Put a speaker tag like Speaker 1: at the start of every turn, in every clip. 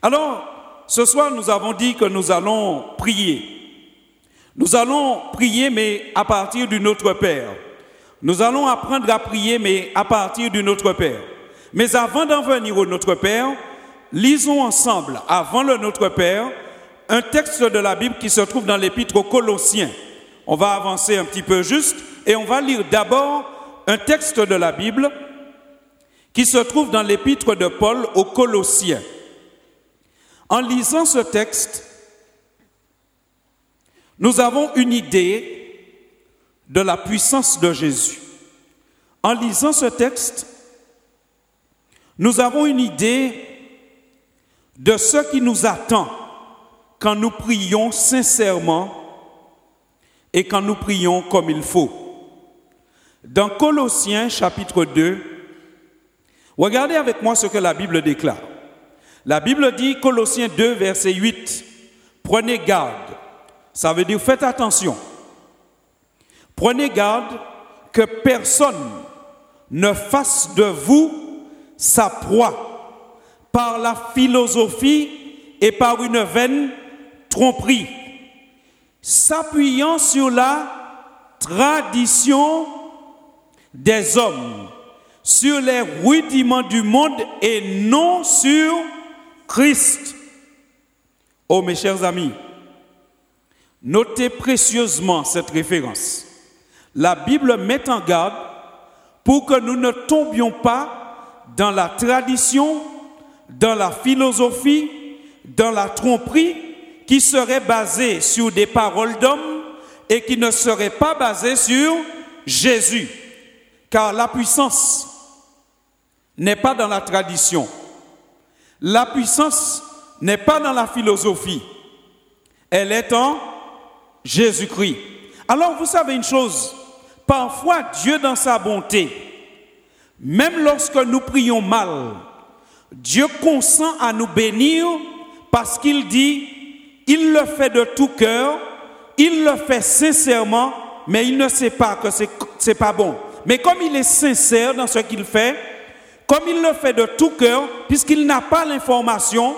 Speaker 1: Alors, ce soir, nous avons dit que nous allons prier. Nous allons prier, mais à partir du Notre Père. Nous allons apprendre à prier, mais à partir du Notre Père. Mais avant d'en venir au Notre Père, lisons ensemble, avant le Notre Père, un texte de la Bible qui se trouve dans l'Épître aux Colossiens. On va avancer un petit peu juste et on va lire d'abord un texte de la Bible qui se trouve dans l'Épître de Paul aux Colossiens. En lisant ce texte, nous avons une idée de la puissance de Jésus. En lisant ce texte, nous avons une idée de ce qui nous attend quand nous prions sincèrement et quand nous prions comme il faut. Dans Colossiens chapitre 2, regardez avec moi ce que la Bible déclare. La Bible dit, Colossiens 2, verset 8, « Prenez garde », ça veut dire faites attention. « Prenez garde que personne ne fasse de vous sa proie par la philosophie et par une vaine tromperie, s'appuyant sur la tradition des hommes, sur les rudiments du monde et non sur Christ. » Oh mes chers amis, notez précieusement cette référence. La Bible met en garde pour que nous ne tombions pas dans la tradition, dans la philosophie, dans la tromperie qui serait basée sur des paroles d'hommes et qui ne serait pas basée sur Jésus. Car la puissance n'est pas dans la tradition. La puissance n'est pas dans la philosophie. Elle est en Jésus-Christ. Alors vous savez une chose, parfois Dieu dans sa bonté, même lorsque nous prions mal, Dieu consent à nous bénir parce qu'il dit, il le fait de tout cœur, il le fait sincèrement, mais il ne sait pas que c'est pas bon. Mais comme il est sincère dans ce qu'il fait, comme il le fait de tout cœur, puisqu'il n'a pas l'information,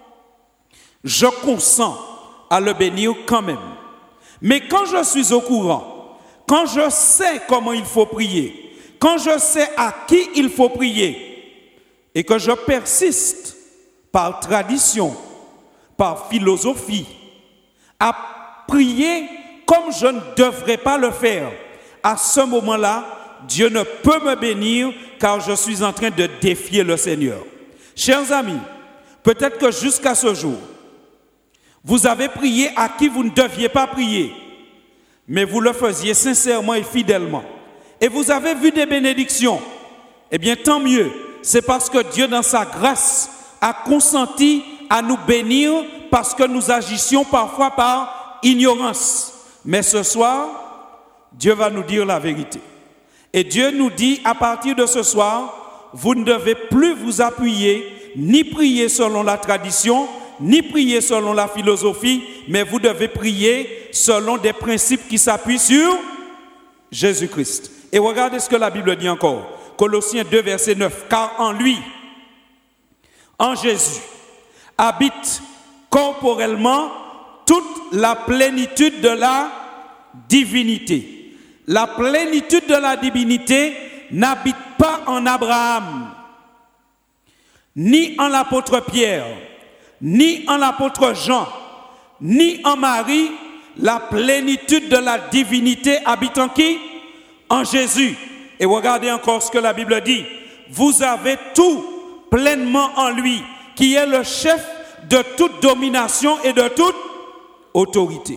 Speaker 1: je consens à le bénir quand même. Mais quand je suis au courant, quand je sais comment il faut prier, quand je sais à qui il faut prier, et que je persiste par tradition, par philosophie, à prier comme je ne devrais pas le faire, à ce moment-là, Dieu ne peut me bénir car je suis en train de défier le Seigneur. Chers amis, peut-être que jusqu'à ce jour, vous avez prié à qui vous ne deviez pas prier, mais vous le faisiez sincèrement et fidèlement. Et vous avez vu des bénédictions. Eh bien, tant mieux. C'est parce que Dieu, dans sa grâce, a consenti à nous bénir parce que nous agissions parfois par ignorance. Mais ce soir, Dieu va nous dire la vérité. Et Dieu nous dit, à partir de ce soir, vous ne devez plus vous appuyer, ni prier selon la tradition, ni prier selon la philosophie, mais vous devez prier selon des principes qui s'appuient sur Jésus-Christ. Et regardez ce que la Bible dit encore. Colossiens 2, verset 9. « Car en lui, en Jésus, habite corporellement toute la plénitude de la divinité. » La plénitude de la divinité n'habite pas en Abraham, ni en l'apôtre Pierre, ni en l'apôtre Jean, ni en Marie. La plénitude de la divinité habite en qui? En Jésus. Et regardez encore ce que la Bible dit. Vous avez tout pleinement en lui, qui est le chef de toute domination et de toute autorité.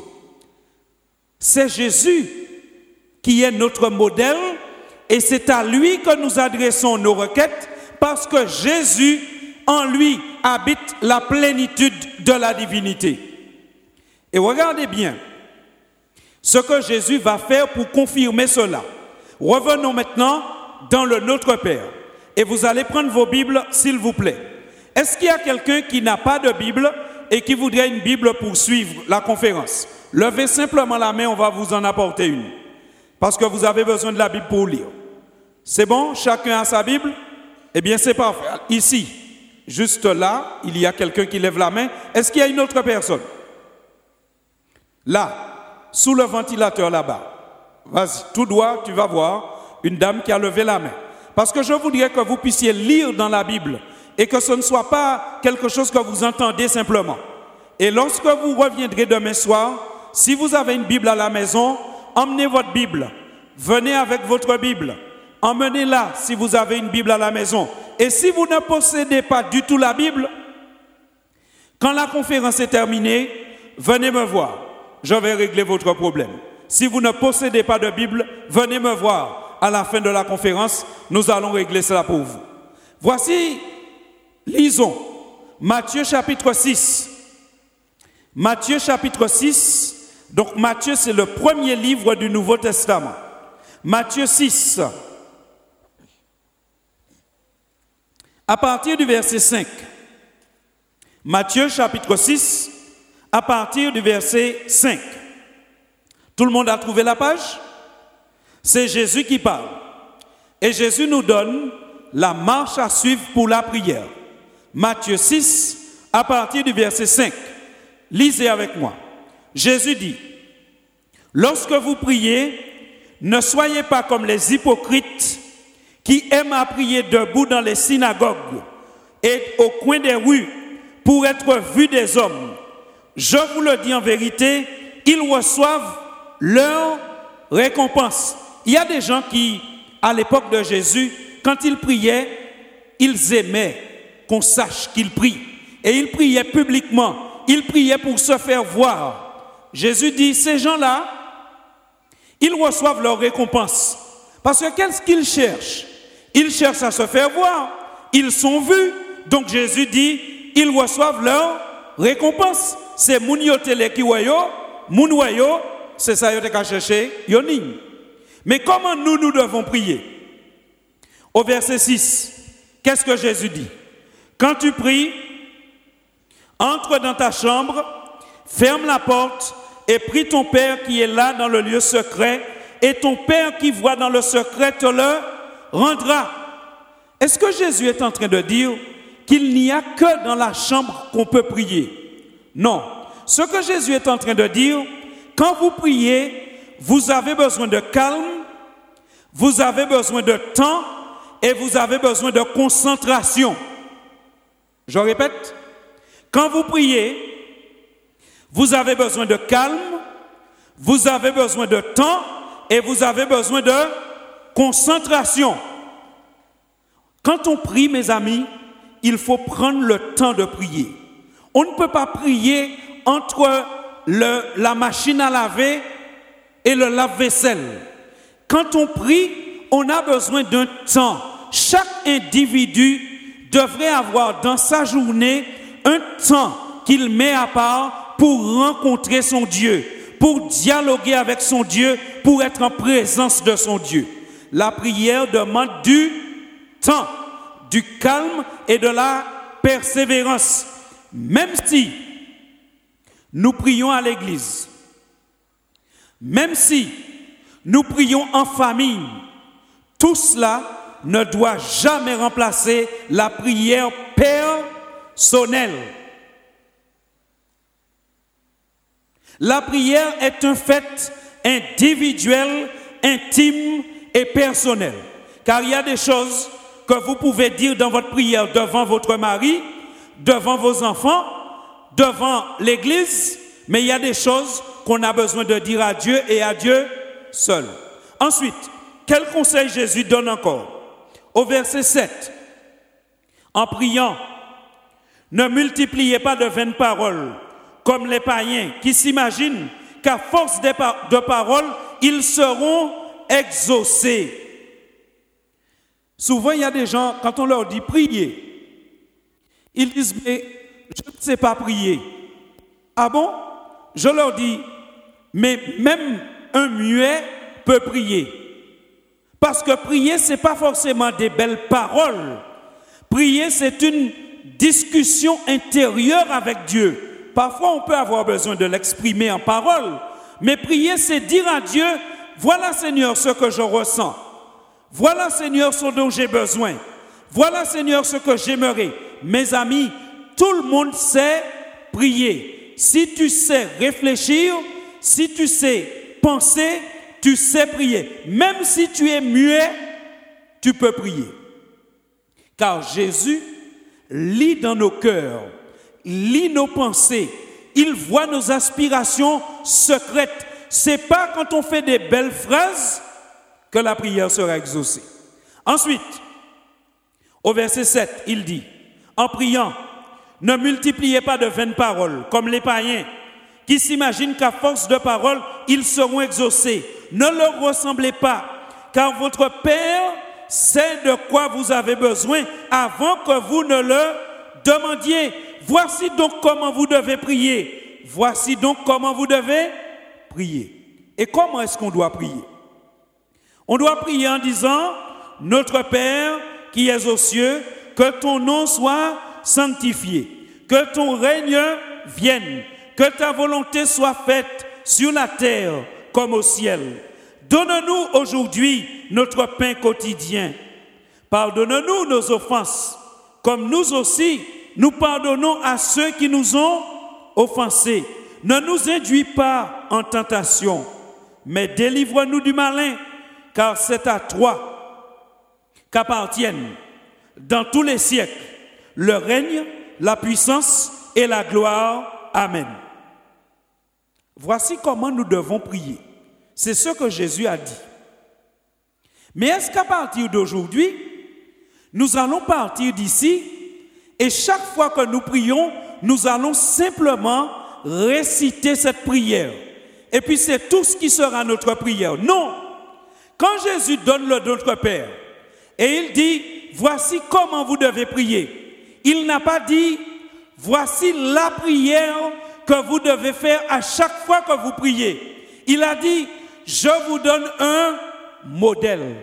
Speaker 1: C'est Jésus qui est notre modèle, et c'est à lui que nous adressons nos requêtes, parce que Jésus, en lui, habite la plénitude de la divinité. Et regardez bien ce que Jésus va faire pour confirmer cela. Revenons maintenant dans le Notre Père, et vous allez prendre vos Bibles, s'il vous plaît. Est-ce qu'il y a quelqu'un qui n'a pas de Bible et qui voudrait une Bible pour suivre la conférence? Levez simplement la main, on va vous en apporter une. Parce que vous avez besoin de la Bible pour lire. C'est bon? Chacun a sa Bible? Eh bien, c'est parfait. Ici, Juste là, il y a quelqu'un qui lève la main. Est-ce qu'il y a une autre personne? Là, sous le ventilateur là-bas. Vas-y, tout droit, tu vas voir une dame qui a levé la main. Parce que je voudrais que vous puissiez lire dans la Bible et que ce ne soit pas quelque chose que vous entendez simplement. Et lorsque vous reviendrez demain soir, si vous avez une Bible à la maison, emmenez votre Bible. Venez avec votre Bible. Emmenez-la si vous avez une Bible à la maison. Et si vous ne possédez pas du tout la Bible, quand la conférence est terminée, venez me voir. Je vais régler votre problème. Si vous ne possédez pas de Bible, venez me voir. À la fin de la conférence, nous allons régler cela pour vous. Voici, lisons Matthieu chapitre 6. Matthieu chapitre 6. Donc Matthieu, c'est le premier livre du Nouveau Testament. Matthieu 6. À partir du verset 5. Matthieu chapitre 6, à partir du verset 5. Tout le monde a trouvé la page? C'est Jésus qui parle. Et Jésus nous donne la marche à suivre pour la prière. Matthieu 6, à partir du verset 5. Lisez avec moi. Jésus dit, « Lorsque vous priez, ne soyez pas comme les hypocrites qui aiment à prier debout dans les synagogues et au coin des rues pour être vus des hommes. Je vous le dis en vérité, ils reçoivent leur récompense. » Il y a des gens qui, à l'époque de Jésus, quand ils priaient, ils aimaient qu'on sache qu'ils prient. Et ils priaient publiquement. Ils priaient pour se faire voir. Jésus dit, ces gens-là, ils reçoivent leur récompense. Parce que qu'est-ce qu'ils cherchent? Ils cherchent à se faire voir. Ils sont vus. Donc Jésus dit, ils reçoivent leur récompense. C'est moun yo télé ki wayo, moun wayo, c'est ça yo te ka chercher, yo ning. Mais comment nous devons prier? Au verset 6, qu'est-ce que Jésus dit? Quand tu pries, entre dans ta chambre, ferme la porte et prie ton Père qui est là dans le lieu secret, et ton Père qui voit dans le secret te le rendra. Est-ce que Jésus est en train de dire qu'il n'y a que dans la chambre qu'on peut prier? Non. Ce que Jésus est en train de dire, quand vous priez, vous avez besoin de calme, vous avez besoin de temps et vous avez besoin de concentration. Je répète, quand vous priez, vous avez besoin de calme, vous avez besoin de temps et vous avez besoin de concentration. Quand on prie, mes amis, il faut prendre le temps de prier. On ne peut pas prier entre la machine à laver et le lave-vaisselle. Quand on prie, on a besoin d'un temps. Chaque individu devrait avoir dans sa journée un temps qu'il met à part pour rencontrer son Dieu, pour dialoguer avec son Dieu, pour être en présence de son Dieu. La prière demande du temps, du calme et de la persévérance. Même si nous prions à l'église, même si nous prions en famille, tout cela ne doit jamais remplacer la prière personnelle. La prière est un fait individuel, intime et personnel. Car il y a des choses que vous pouvez dire dans votre prière devant votre mari, devant vos enfants, devant l'église, mais il y a des choses qu'on a besoin de dire à Dieu et à Dieu seul. Ensuite, quel conseil Jésus donne encore? Au verset 7, en priant, ne multipliez pas de vaines paroles, comme les païens qui s'imaginent qu'à force de paroles, ils seront exaucés. Souvent, il y a des gens, quand on leur dit prier, ils disent, mais je ne sais pas prier. Ah bon? Je leur dis, mais même un muet peut prier. Parce que prier, ce n'est pas forcément des belles paroles. Prier, c'est une discussion intérieure avec Dieu. Parfois, on peut avoir besoin de l'exprimer en parole. Mais prier, c'est dire à Dieu, voilà Seigneur ce que je ressens. Voilà Seigneur ce dont j'ai besoin. Voilà Seigneur ce que j'aimerais. mes amis, tout le monde sait prier. Si tu sais réfléchir, si tu sais penser, tu sais prier. Même si tu es muet, tu peux prier. Car Jésus lit dans nos cœurs, lit nos pensées. Il voit nos aspirations secrètes. C'est pas quand on fait des belles phrases que la prière sera exaucée. Ensuite, au verset 7, il dit, en priant, ne multipliez pas de vaines paroles, comme les païens, qui s'imaginent qu'à force de paroles, ils seront exaucés. Ne leur ressemblez pas, car votre Père sait de quoi vous avez besoin avant que vous ne le demandiez. Voici donc comment vous devez prier. Voici donc comment vous devez prier. Et comment est-ce qu'on doit prier? On doit prier en disant, notre Père qui es aux cieux, que ton nom soit sanctifié, que ton règne vienne, que ta volonté soit faite sur la terre comme au ciel. Donne-nous aujourd'hui notre pain quotidien. Pardonne-nous nos offenses, comme nous aussi nous pardonnons à ceux qui nous ont offensés. Ne nous induis pas en tentation, mais délivre-nous du malin, car c'est à toi qu'appartiennent dans tous les siècles le règne, la puissance et la gloire. Amen. Voici comment nous devons prier. C'est ce que Jésus a dit. Mais est-ce qu'à partir d'aujourd'hui, nous allons partir d'ici et chaque fois que nous prions, nous allons simplement réciter cette prière. Et puis c'est tout ce qui sera notre prière. Non. Quand Jésus donne le Notre Père et il dit, voici comment vous devez prier. Il n'a pas dit, voici la prière que vous devez faire à chaque fois que vous priez. Il a dit, je vous donne un modèle.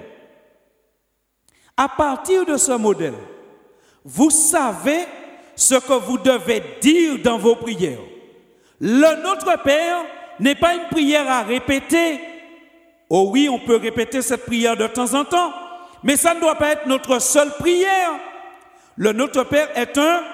Speaker 1: À partir de ce modèle, vous savez ce que vous devez dire dans vos prières. Le Notre Père n'est pas une prière à répéter. Oh oui, on peut répéter cette prière de temps en temps, mais ça ne doit pas être notre seule prière. Le Notre Père est un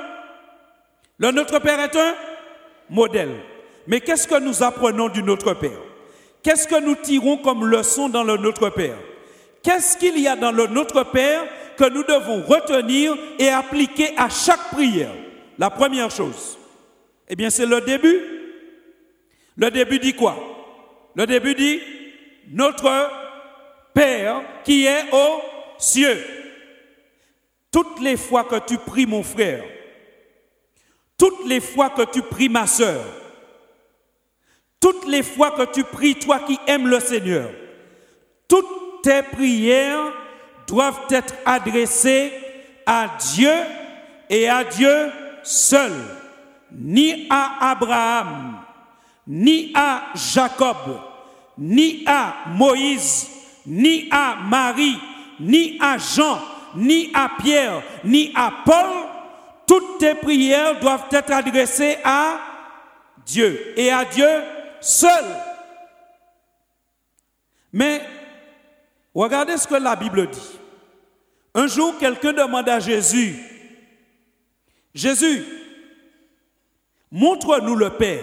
Speaker 1: modèle. Mais qu'est-ce que nous apprenons du Notre Père? Qu'est-ce que nous tirons comme leçon dans le Notre Père? Qu'est-ce qu'il y a dans le Notre Père que nous devons retenir et appliquer à chaque prière? La première chose, eh bien c'est le début. Le début dit quoi? Le début dit, notre Père qui est aux cieux. Toutes les fois que tu pries mon frère, toutes les fois que tu pries ma sœur, toutes les fois que tu pries toi qui aimes le Seigneur, toutes tes prières doivent être adressées à Dieu et à Dieu seul, ni à Abraham, ni à Jacob, ni à Moïse, ni à Marie, ni à Jean, ni à Pierre, ni à Paul. Toutes tes prières doivent être adressées à Dieu et à Dieu seul. Mais regardez ce que la Bible dit. Un jour, quelqu'un demande à Jésus, Jésus, montre-nous le Père.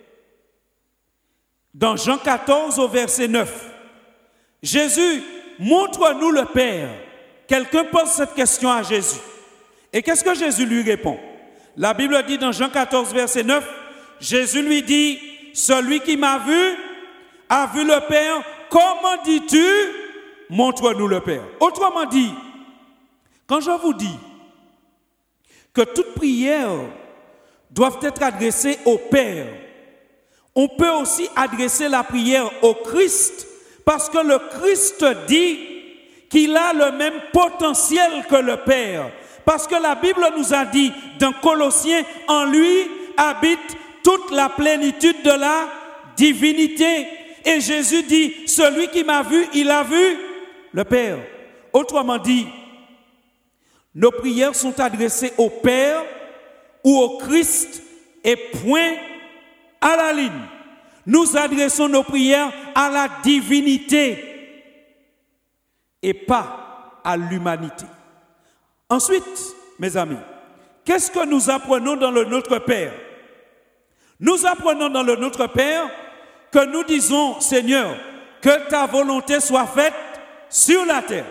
Speaker 1: Dans Jean 14 au verset 9, Jésus, montre-nous le Père. Quelqu'un pose cette question à Jésus. Et qu'est-ce que Jésus lui répond? La Bible dit dans Jean 14 verset 9, Jésus lui dit, celui qui m'a vu a vu le Père. Comment dis-tu, montre-nous le Père? Autrement dit, quand je vous dis que toute prière doit être adressée au Père, on peut aussi adresser la prière au Christ, parce que le Christ dit qu'il a le même potentiel que le Père. Parce que la Bible nous a dit dans Colossiens, en lui habite toute la plénitude de la divinité. Et Jésus dit, celui qui m'a vu, il a vu le Père. Autrement dit, nos prières sont adressées au Père ou au Christ et point à la ligne. Nous adressons nos prières à la divinité et pas à l'humanité. Ensuite, mes amis, qu'est-ce que nous apprenons dans le Notre Père? Nous apprenons dans le Notre Père que nous disons, Seigneur, que ta volonté soit faite sur la terre.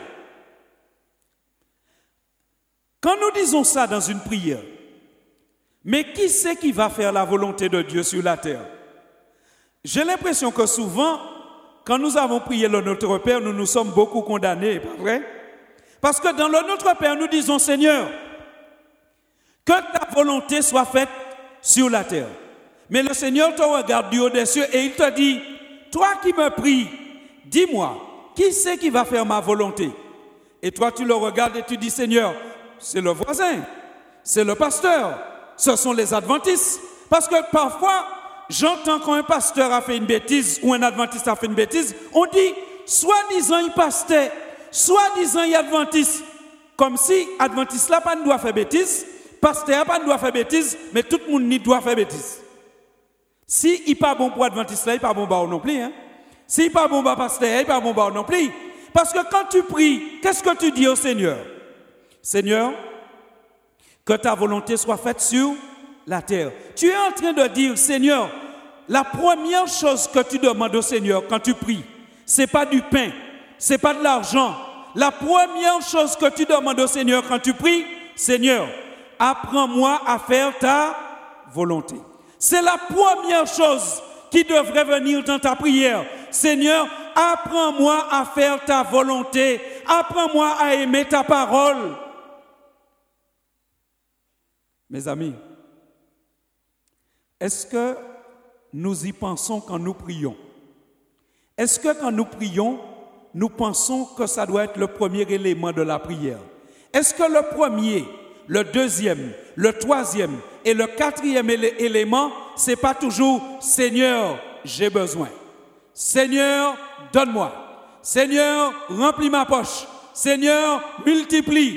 Speaker 1: Quand nous disons ça dans une prière, mais qui c'est qui va faire la volonté de Dieu sur la terre? J'ai l'impression que souvent, quand nous avons prié le Notre Père, nous nous sommes beaucoup condamnés, pas vrai? Parce que dans le Notre Père, nous disons, Seigneur, que ta volonté soit faite sur la terre. Mais le Seigneur te regarde du haut des cieux et il te dit, toi qui me pries, dis-moi, qui c'est qui va faire ma volonté? Et toi, tu le regardes et tu dis, Seigneur, c'est le voisin, c'est le pasteur, ce sont les adventistes. Parce que parfois, j'entends quand un pasteur a fait une bêtise ou un adventiste a fait une bêtise, on dit, soi-disant il pasteur, soi-disant il adventiste. Comme si adventiste là pas ne doit faire bêtise, pasteur pas ne doit faire bêtise, mais tout le monde n'y doit faire bêtise. Si il n'est pas bon pour adventiste là, il n'est pas bon pour non plus. Hein? Si il n'est pas bon pour pasteur, il n'est pas bon pour non plus. Parce que quand tu pries, qu'est-ce que tu dis au Seigneur? Seigneur, que ta volonté soit faite sur la terre. Tu es en train de dire, Seigneur, la première chose que tu demandes au Seigneur quand tu pries, ce n'est pas du pain, ce n'est pas de l'argent. La première chose que tu demandes au Seigneur quand tu pries, Seigneur, apprends-moi à faire ta volonté. C'est la première chose qui devrait venir dans ta prière. Seigneur, apprends-moi à faire ta volonté. Apprends-moi à aimer ta parole. Mes amis, est-ce que nous y pensons quand nous prions? Est-ce que quand nous prions, nous pensons que ça doit être le premier élément de la prière? Est-ce que le premier, le deuxième, le troisième et le quatrième élément, c'est pas toujours « Seigneur, j'ai besoin. Seigneur, donne-moi. Seigneur, remplis ma poche. Seigneur, multiplie. »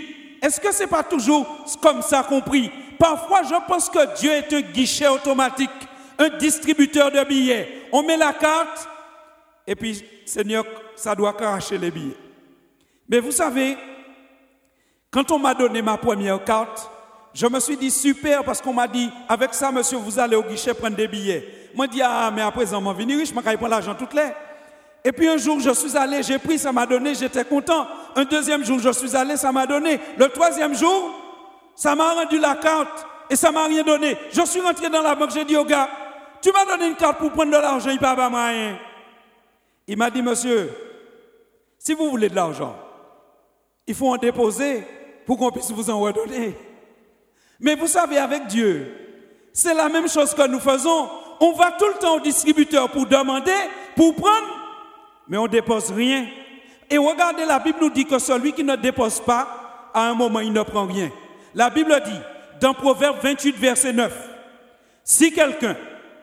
Speaker 1: Est-ce que c'est pas toujours comme ça qu'on prie? Parfois, je pense que Dieu est un guichet automatique, un distributeur de billets. On met la carte et puis, Seigneur, ça doit cracher les billets. Mais vous savez, quand on m'a donné ma première carte, je me suis dit super parce qu'on m'a dit, avec ça, monsieur, vous allez au guichet prendre des billets. Moi, je dis, ah, mais à présent, je vais venir riche, je vais prendre l'argent toutes les. Et puis un jour, je suis allé, j'ai pris, ça m'a donné, j'étais content. Un deuxième jour, je suis allé, ça m'a donné. Le troisième jour, ça m'a rendu la carte et ça m'a rien donné. Je suis rentré dans la banque, j'ai dit au gars, tu m'as donné une carte pour prendre de l'argent, il ne peut pas rien. Il m'a dit, monsieur, si vous voulez de l'argent, il faut en déposer pour qu'on puisse vous en redonner. Mais vous savez, avec Dieu, c'est la même chose que nous faisons. On va tout le temps au distributeur pour demander, pour prendre, mais on ne dépose rien. Et regardez, la Bible nous dit que celui qui ne dépose pas, à un moment, il ne prend rien. La Bible dit, dans Proverbe 28, verset 9, si quelqu'un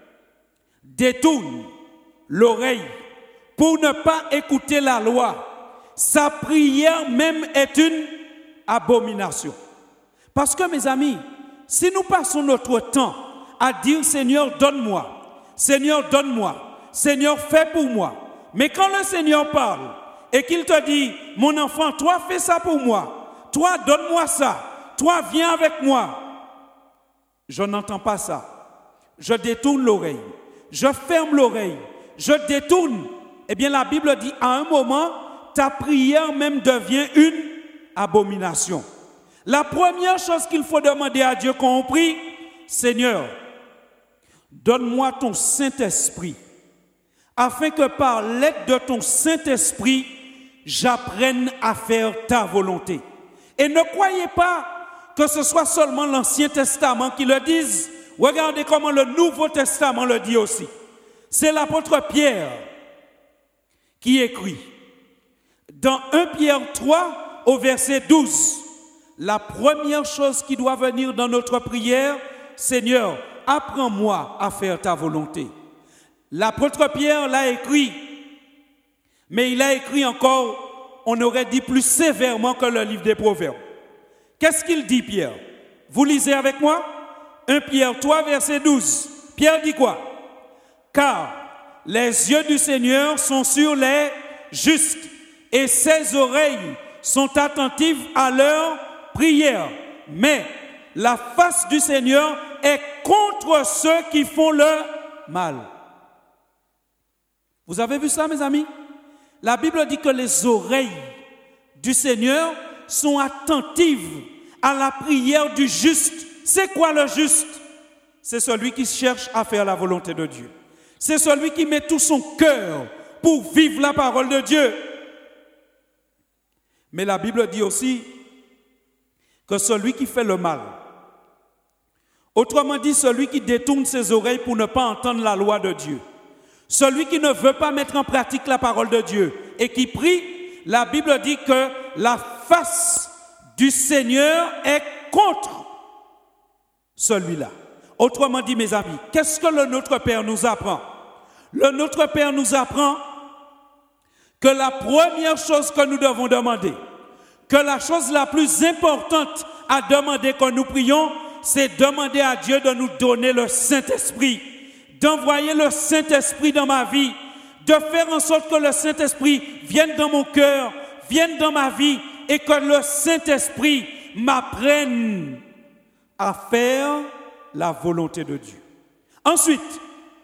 Speaker 1: détourne l'oreille pour ne pas écouter la loi, sa prière même est une abomination. Parce que, mes amis, si nous passons notre temps à dire « Seigneur, donne-moi, Seigneur, donne-moi, Seigneur, fais pour moi », mais quand le Seigneur parle et qu'il te dit « Mon enfant, toi, fais ça pour moi, toi, donne-moi ça, toi, viens avec moi », je n'entends pas ça. Je détourne l'oreille, je ferme l'oreille, je détourne. Eh bien, la Bible dit à un moment, ta prière même devient une abomination. La première chose qu'il faut demander à Dieu quand on prie, Seigneur, donne-moi ton Saint-Esprit, afin que par l'aide de ton Saint-Esprit, j'apprenne à faire ta volonté. Et ne croyez pas que ce soit seulement l'Ancien Testament qui le dise. Regardez comment le Nouveau Testament le dit aussi. C'est l'apôtre Pierre qui écrit dans 1 Pierre 3 au verset 12. La première chose qui doit venir dans notre prière, Seigneur, apprends-moi à faire ta volonté. L'apôtre Pierre l'a écrit, mais il a écrit encore, on aurait dit plus sévèrement que le livre des Proverbes. Qu'est-ce qu'il dit, Pierre? Vous lisez avec moi? 1 Pierre 3, verset 12. Pierre dit quoi? Car les yeux du Seigneur sont sur les justes et ses oreilles sont attentives à leur prière. Mais la face du Seigneur est contre ceux qui font le mal. Vous avez vu ça, mes amis? La Bible dit que les oreilles du Seigneur sont attentives à la prière du juste. C'est quoi le juste? C'est celui qui cherche à faire la volonté de Dieu. C'est celui qui met tout son cœur pour vivre la parole de Dieu. Mais la Bible dit aussi que celui qui fait le mal, autrement dit celui qui détourne ses oreilles pour ne pas entendre la loi de Dieu, celui qui ne veut pas mettre en pratique la parole de Dieu et qui prie, la Bible dit que la face du Seigneur est contre celui-là. Autrement dit, mes amis, qu'est-ce que le Notre Père nous apprend? Le Notre Père nous apprend que la première chose que nous devons demander, que la chose la plus importante à demander quand nous prions, c'est demander à Dieu de nous donner le Saint-Esprit, d'envoyer le Saint-Esprit dans ma vie, de faire en sorte que le Saint-Esprit vienne dans mon cœur, vienne dans ma vie et que le Saint-Esprit m'apprenne à faire la volonté de Dieu. Ensuite,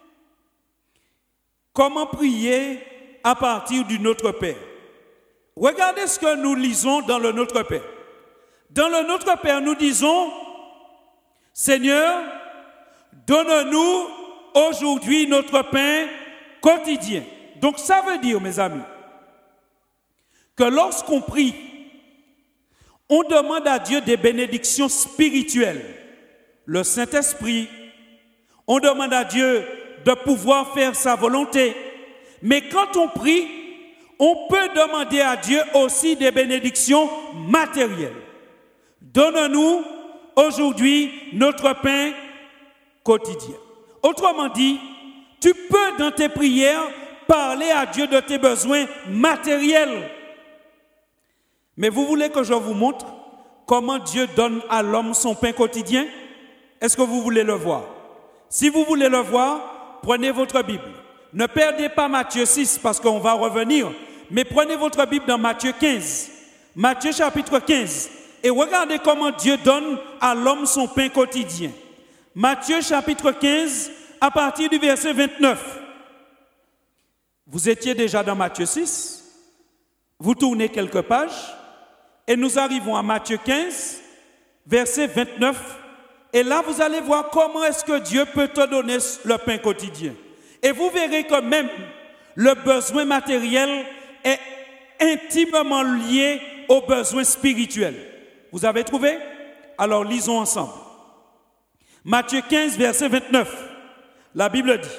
Speaker 1: comment prier à partir du Notre Père? Regardez ce que nous lisons dans le Notre Père. Dans le Notre Père, nous disons, Seigneur, donne-nous aujourd'hui notre pain quotidien. Donc ça veut dire, mes amis, que lorsqu'on prie, on demande à Dieu des bénédictions spirituelles, le Saint-Esprit, on demande à Dieu de pouvoir faire sa volonté. Mais quand on prie, on peut demander à Dieu aussi des bénédictions matérielles. Donne-nous aujourd'hui notre pain quotidien. Autrement dit, tu peux dans tes prières parler à Dieu de tes besoins matériels. Mais vous voulez que je vous montre comment Dieu donne à l'homme son pain quotidien? Est-ce que vous voulez le voir? Si vous voulez le voir, prenez votre Bible. Ne perdez pas Matthieu 6 parce qu'on va revenir, mais prenez votre Bible dans Matthieu 15. Matthieu chapitre 15. Et regardez comment Dieu donne à l'homme son pain quotidien. Matthieu chapitre 15, à partir du verset 29. Vous étiez déjà dans Matthieu 6. Vous tournez quelques pages et nous arrivons à Matthieu 15, verset 29. Et là, vous allez voir comment est-ce que Dieu peut te donner le pain quotidien. Et vous verrez que même le besoin matériel est intimement lié aux besoins spirituels. Vous avez trouvé? Alors lisons ensemble. Matthieu 15, verset 29. La Bible dit,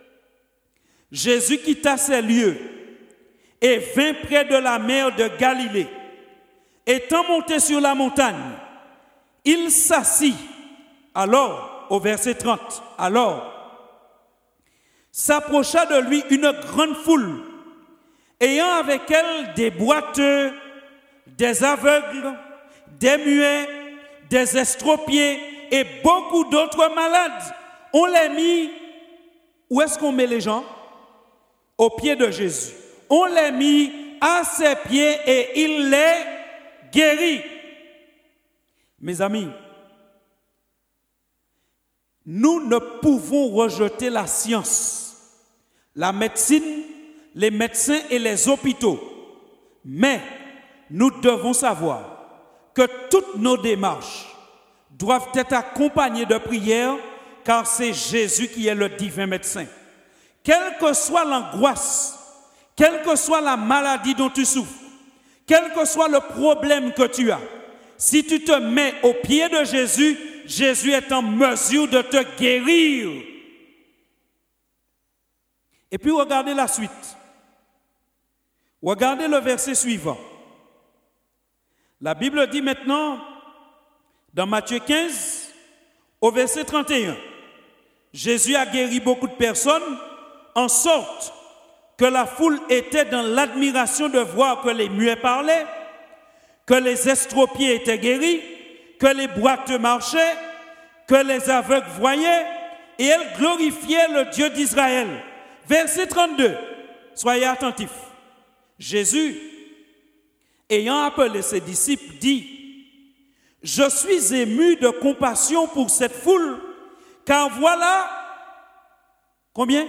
Speaker 1: Jésus quitta ces lieux et vint près de la mer de Galilée. Étant monté sur la montagne, il s'assit. Alors, au verset 30, alors, s'approcha de lui une grande foule, ayant avec elle des boiteux, des aveugles, des muets, des estropiés et beaucoup d'autres malades. On les mit, où est-ce qu'on met les gens? Aux pieds de Jésus. On les mit à ses pieds et il les guérit. Mes amis, nous ne pouvons rejeter la science, la médecine, les médecins et les hôpitaux. Mais nous devons savoir que toutes nos démarches doivent être accompagnées de prières, car c'est Jésus qui est le divin médecin. Quelle que soit l'angoisse, quelle que soit la maladie dont tu souffres, quel que soit le problème que tu as, si tu te mets aux pieds de Jésus, Jésus est en mesure de te guérir. Et puis regardez la suite. Regardez le verset suivant. La Bible dit maintenant, dans Matthieu 15, au verset 31, Jésus a guéri beaucoup de personnes en sorte que la foule était dans l'admiration de voir que les muets parlaient, que les estropiés étaient guéris, que les boiteux marchaient, que les aveugles voyaient, et elle glorifiait le Dieu d'Israël. Verset 32, soyez attentifs. Jésus, ayant appelé ses disciples, dit, Je suis ému de compassion pour cette foule, car voilà, combien?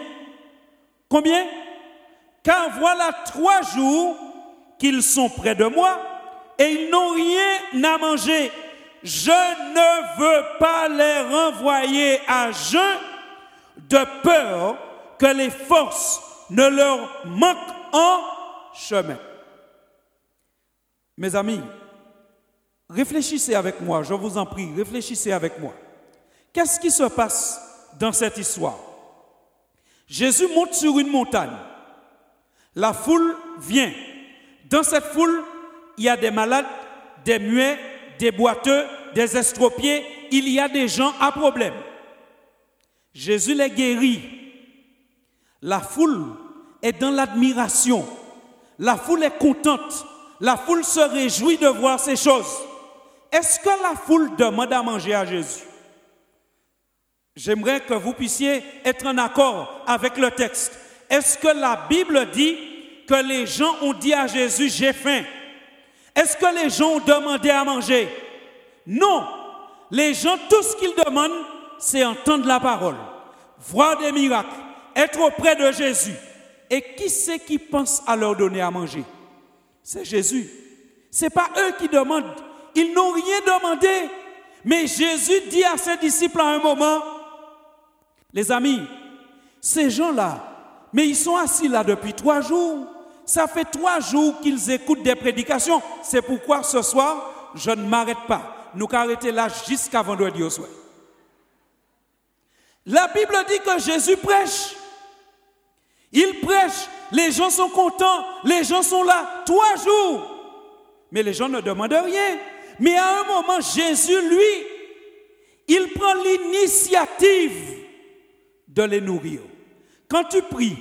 Speaker 1: Car voilà 3 jours qu'ils sont près de moi et ils n'ont rien à manger. Je ne veux pas les renvoyer à jeun de peur que les forces ne leur manquent en chemin. Mes amis, réfléchissez avec moi, je vous en prie, réfléchissez avec moi. Qu'est-ce qui se passe dans cette histoire? Jésus monte sur une montagne. La foule vient. Dans cette foule, il y a des malades, des muets, des boiteux, des estropiés. Il y a des gens à problème. Jésus les guérit. La foule est dans l'admiration. La foule est contente. La foule se réjouit de voir ces choses. Est-ce que la foule demande à manger à Jésus? J'aimerais que vous puissiez être en accord avec le texte. Est-ce que la Bible dit que les gens ont dit à Jésus, j'ai faim? Est-ce que les gens ont demandé à manger? Non. Les gens, tout ce qu'ils demandent, c'est entendre la parole, voir des miracles, être auprès de Jésus. Et qui c'est qui pense à leur donner à manger? C'est Jésus. Ce n'est pas eux qui demandent. Ils n'ont rien demandé. Mais Jésus dit à ses disciples à un moment, les amis, ces gens-là, mais ils sont assis là depuis 3 jours. Ça fait 3 jours qu'ils écoutent des prédications. C'est pourquoi ce soir, je ne m'arrête pas. Nous arrêter là jusqu'à vendredi au soir. La Bible dit que Jésus prêche. Il prêche. Les gens sont contents. Les gens sont là 3 jours. Mais les gens ne demandent rien. Mais à un moment, Jésus, lui, il prend l'initiative de les nourrir. Quand tu pries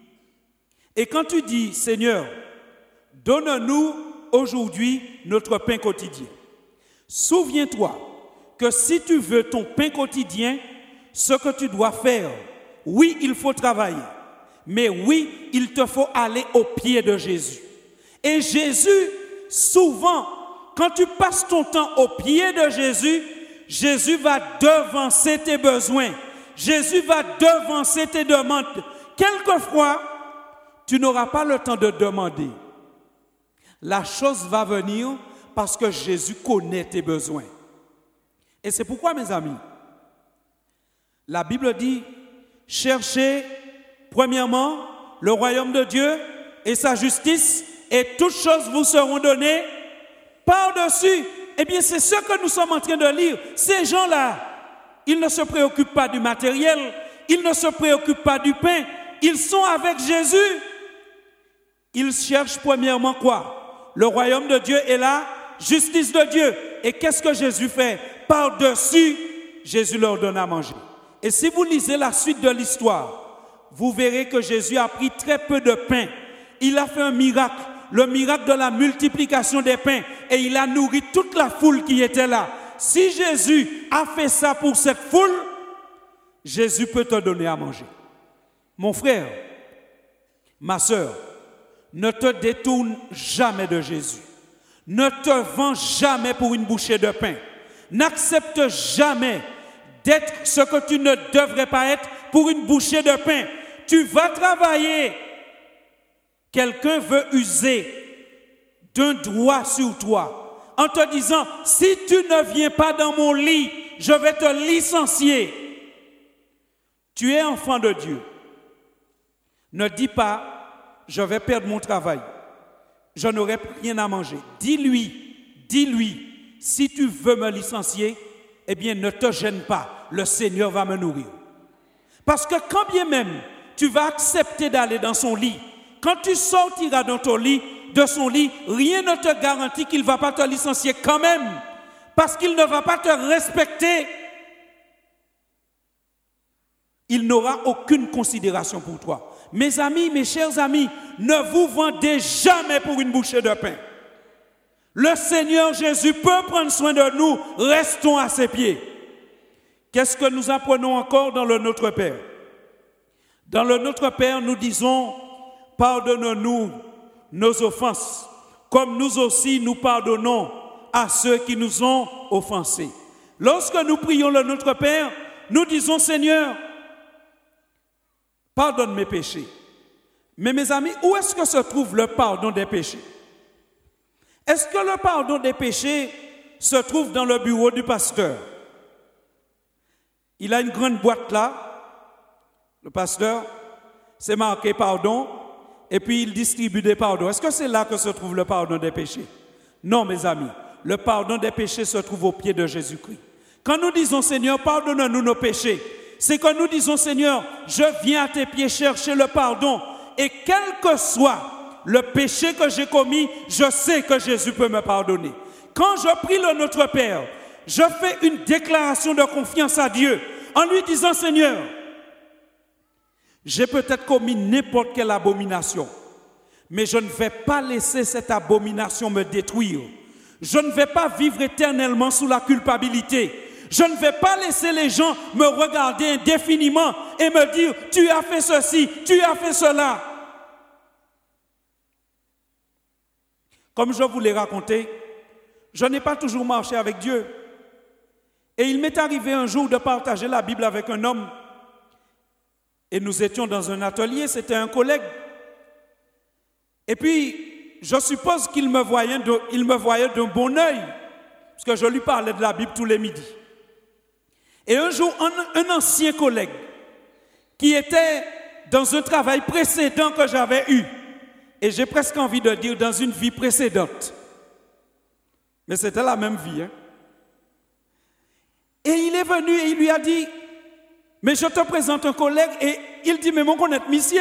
Speaker 1: et quand tu dis, Seigneur, donne-nous aujourd'hui notre pain quotidien. Souviens-toi que si tu veux ton pain quotidien, ce que tu dois faire, oui, il faut travailler, mais oui, il te faut aller au pied de Jésus. Et Jésus, souvent, quand tu passes ton temps au pied de Jésus, Jésus va devancer tes besoins. Jésus va devancer tes demandes. Quelquefois, tu n'auras pas le temps de demander. La chose va venir parce que Jésus connaît tes besoins. Et c'est pourquoi, mes amis, la Bible dit, cherchez premièrement le royaume de Dieu et sa justice, et toutes choses vous seront données par-dessus. Eh bien, c'est ce que nous sommes en train de lire. Ces gens-là, ils ne se préoccupent pas du matériel, ils ne se préoccupent pas du pain, ils sont avec Jésus. Ils cherchent premièrement quoi? Le royaume de Dieu et la justice de Dieu. Et qu'est-ce que Jésus fait? Par-dessus, Jésus leur donne à manger. Et si vous lisez la suite de l'histoire, vous verrez que Jésus a pris très peu de pain. Il a fait un miracle, le miracle de la multiplication des pains, et il a nourri toute la foule qui était là. Si Jésus a fait ça pour cette foule, Jésus peut te donner à manger. Mon frère, ma sœur, ne te détourne jamais de Jésus. Ne te vends jamais pour une bouchée de pain. N'accepte jamais d'être ce que tu ne devrais pas être pour une bouchée de pain. Tu vas travailler. Quelqu'un veut user d'un droit sur toi en te disant, si tu ne viens pas dans mon lit, je vais te licencier. Tu es enfant de Dieu. Ne dis pas, je vais perdre mon travail. Je n'aurai rien à manger. Dis-lui, si tu veux me licencier, eh bien ne te gêne pas, le Seigneur va me nourrir. Parce que quand bien même tu vas accepter d'aller dans son lit, quand tu sortiras de son lit, rien ne te garantit qu'il ne va pas te licencier quand même, parce qu'il ne va pas te respecter. Il n'aura aucune considération pour toi. Mes amis, mes chers amis, ne vous vendez jamais pour une bouchée de pain. Le Seigneur Jésus peut prendre soin de nous. Restons à ses pieds. Qu'est-ce que nous apprenons encore dans le Notre Père? Dans le Notre Père, nous disons, pardonne-nous nos offenses, comme nous aussi nous pardonnons à ceux qui nous ont offensés. Lorsque nous prions le Notre Père, nous disons, Seigneur, pardonne mes péchés. Mais mes amis, où est-ce que se trouve le pardon des péchés? Est-ce que le pardon des péchés se trouve dans le bureau du pasteur? Il a une grande boîte là, le pasteur, c'est marqué pardon, et puis il distribue des pardons. Est-ce que c'est là que se trouve le pardon des péchés? Non, mes amis, le pardon des péchés se trouve au pied de Jésus-Christ. Quand nous disons, Seigneur, pardonne-nous nos péchés, c'est que nous disons, Seigneur, je viens à tes pieds chercher le pardon, et quel que soit le péché que j'ai commis, je sais que Jésus peut me pardonner. Quand je prie le Notre Père, je fais une déclaration de confiance à Dieu en lui disant, Seigneur, j'ai peut-être commis n'importe quelle abomination, mais je ne vais pas laisser cette abomination me détruire. Je ne vais pas vivre éternellement sous la culpabilité. Je ne vais pas laisser les gens me regarder indéfiniment et me dire, tu as fait ceci, tu as fait cela. Comme je vous l'ai raconté, je n'ai pas toujours marché avec Dieu. Et il m'est arrivé un jour de partager la Bible avec un homme. Et nous étions dans un atelier, c'était un collègue. Et puis, je suppose qu'il me voyait d'un bon œil, parce que je lui parlais de la Bible tous les midis. Et un jour, un ancien collègue, qui était dans un travail précédent que j'avais eu, et j'ai presque envie de dire dans une vie précédente, mais c'était la même vie, hein? Et il est venu et il lui a dit, mais je te présente un collègue, et il dit, mais mon connaître monsieur.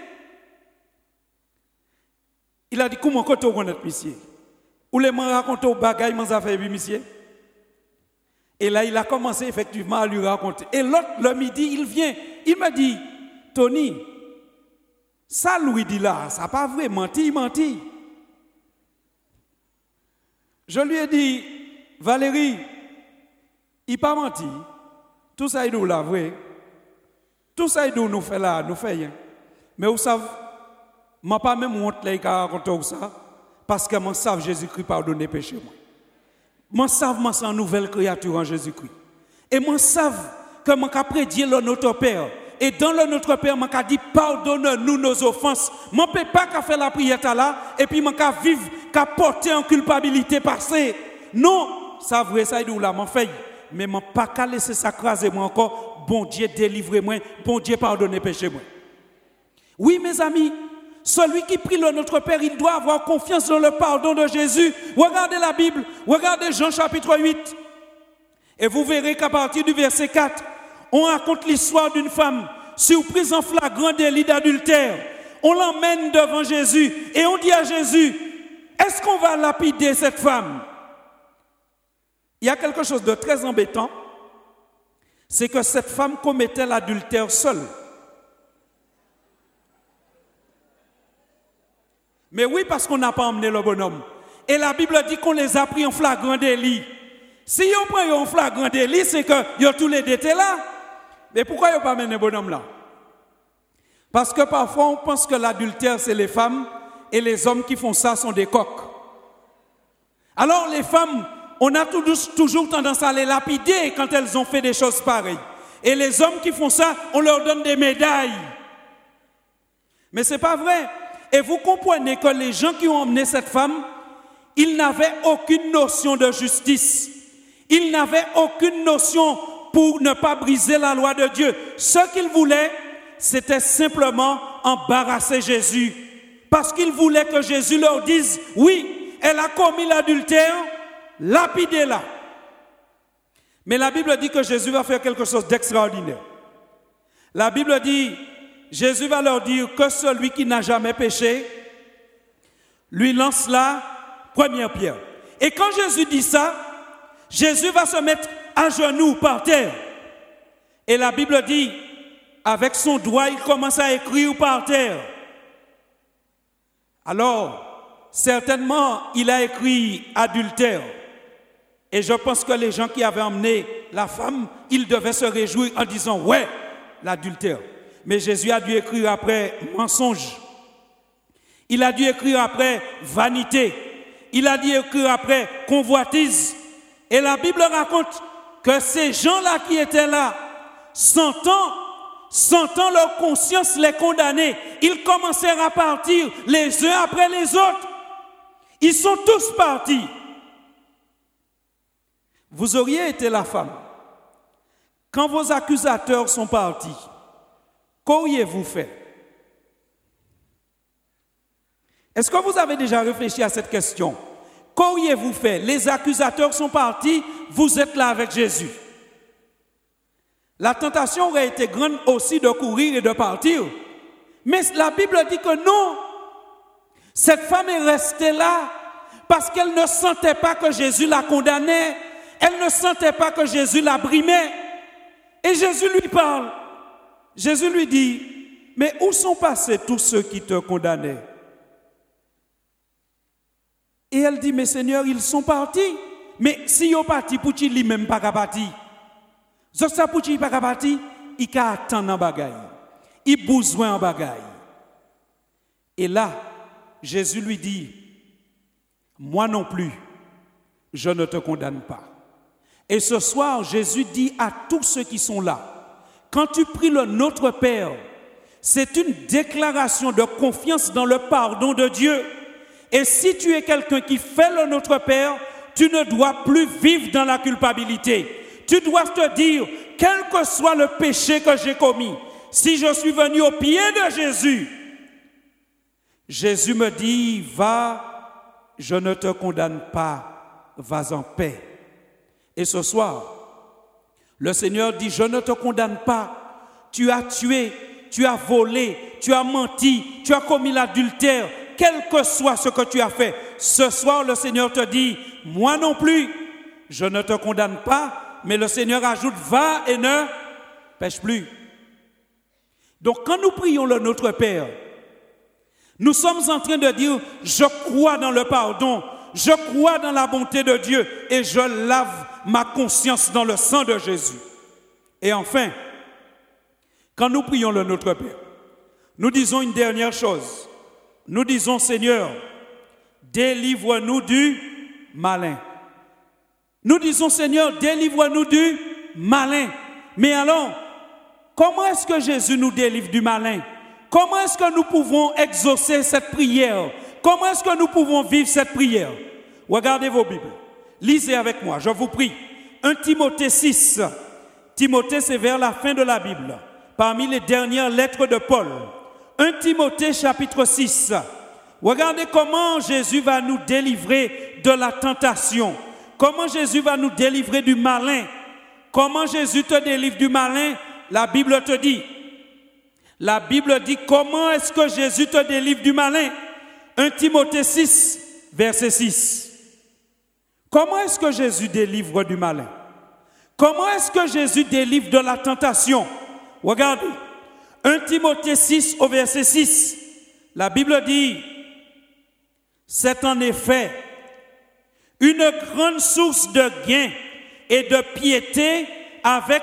Speaker 1: Il a dit, comment tu connaître monsieur? Ou les m'ont raconté au bagaille, m'en a fait monsieur. Et là, il a commencé effectivement à lui raconter. Et l'autre, le midi, il vient, il m'a dit, Tony, ça Louis dit là, ça n'a pas vrai, menti. Je lui ai dit, Valérie, il n'a pas menti. Tout ça, il nous l'a vrai. Tout ça, il nous fait là, nous fait rien. Mais vous savez, je ne pas même honte les gars raconter ça, parce que je sais Jésus-Christ pardonne les péchés. Je sais que je suis une nouvelle créature en Jésus-Christ. Et je sais que je peux prédier le Notre Père. Et dans le Notre Père, je dis pardonne-nous nos offenses. Je ne peux pas faire la prière là, et puis je peux vivre, qu'à porter en culpabilité passée. Non, ça vrai, ça est où là, je fais. Mais je ne peux pas laisser ça craser moi encore. Bon Dieu, délivrez-moi. Bon Dieu, pardonnez péché moi. Oui, mes amis, celui qui prie le Notre Père, il doit avoir confiance dans le pardon de Jésus. Regardez la Bible, regardez Jean chapitre 8. Et vous verrez qu'à partir du verset 4, on raconte l'histoire d'une femme surprise en flagrant délit d'adultère. On l'emmène devant Jésus et on dit à Jésus, est-ce qu'on va lapider cette femme? Il y a quelque chose de très embêtant, c'est que cette femme commettait l'adultère seule. Mais oui, parce qu'on n'a pas emmené le bonhomme. Et la Bible dit qu'on les a pris en flagrant délit. Si on prend en flagrant délit, c'est que tous les deux étaient là. Mais pourquoi ils n'ont pas amené le bonhomme là? Parce que parfois on pense que l'adultère c'est les femmes et les hommes qui font ça sont des coqs. Alors les femmes, on a toujours tendance à les lapider quand elles ont fait des choses pareilles. Et les hommes qui font ça, on leur donne des médailles. Mais ce n'est pas vrai. Et vous comprenez que les gens qui ont emmené cette femme, ils n'avaient aucune notion de justice. Ils n'avaient aucune notion pour ne pas briser la loi de Dieu. Ce qu'ils voulaient, c'était simplement embarrasser Jésus. Parce qu'ils voulaient que Jésus leur dise, oui, elle a commis l'adultère, lapidez-la. Mais la Bible dit que Jésus va faire quelque chose d'extraordinaire. La Bible dit, Jésus va leur dire que celui qui n'a jamais péché, lui lance la première pierre. Et quand Jésus dit ça, Jésus va se mettre à genoux par terre. Et la Bible dit, avec son doigt, il commence à écrire par terre. Alors, certainement, il a écrit adultère. Et je pense que les gens qui avaient emmené la femme, ils devaient se réjouir en disant, ouais, l'adultère. Mais Jésus a dû écrire après mensonge. Il a dû écrire après vanité. il a dit écrire après convoitise. Et la Bible raconte que ces gens-là qui étaient là, sentant leur conscience les condamner, ils commencèrent à partir les uns après les autres. Ils sont tous partis. Vous auriez été la femme. Quand vos accusateurs sont partis, qu'auriez-vous fait? Est-ce que vous avez déjà réfléchi à cette question? Qu'auriez-vous fait? Les accusateurs sont partis, vous êtes là avec Jésus. La tentation aurait été grande aussi de courir et de partir. Mais la Bible dit que non. Cette femme est restée là parce qu'elle ne sentait pas que Jésus la condamnait. Elle ne sentait pas que Jésus la brimait. Et Jésus lui parle. Jésus lui dit, mais où sont passés tous ceux qui te condamnaient? Et elle dit, mais Seigneur, ils sont partis. Mais si ils sont partis, pour qui lui-même pas parti? Ça pour qui pas parti, il a attendre en bagaille. Il a besoin en bagaille. Et là, Jésus lui dit, moi non plus, je ne te condamne pas. Et ce soir, Jésus dit à tous ceux qui sont là, quand tu pries le Notre Père, c'est une déclaration de confiance dans le pardon de Dieu. Et si tu es quelqu'un qui fait le Notre Père, tu ne dois plus vivre dans la culpabilité. Tu dois te dire, quel que soit le péché que j'ai commis, si je suis venu au pied de Jésus, Jésus me dit, va, je ne te condamne pas, vas en paix. Et ce soir, le Seigneur dit, je ne te condamne pas, tu as tué, tu as volé, tu as menti, tu as commis l'adultère, quel que soit ce que tu as fait. Ce soir, le Seigneur te dit, moi non plus, je ne te condamne pas, mais le Seigneur ajoute, va et ne pêche plus. Donc quand nous prions le Notre Père, nous sommes en train de dire, je crois dans le pardon, je crois dans la bonté de Dieu et je lave ma conscience dans le sang de Jésus. Et enfin, quand nous prions le Notre Père, nous disons une dernière chose. Nous disons, Seigneur, délivre-nous du malin. Nous disons, Seigneur, délivre-nous du malin. Mais alors, comment est-ce que Jésus nous délivre du malin? Comment est-ce que nous pouvons exaucer cette prière? Comment est-ce que nous pouvons vivre cette prière? Regardez vos Bibles. Lisez avec moi, je vous prie. 1 Timothée 6. Timothée, c'est vers la fin de la Bible. Parmi les dernières lettres de Paul. 1 Timothée chapitre 6. Regardez comment Jésus va nous délivrer de la tentation. Comment Jésus va nous délivrer du malin. Comment Jésus te délivre du malin? La Bible te dit. La Bible dit comment est-ce que Jésus te délivre du malin? 1 Timothée 6, verset 6. Comment est-ce que Jésus délivre du malin? Comment est-ce que Jésus délivre de la tentation? Regardez. 1 Timothée 6 au verset 6, la Bible dit, c'est en effet une grande source de gain et de piété avec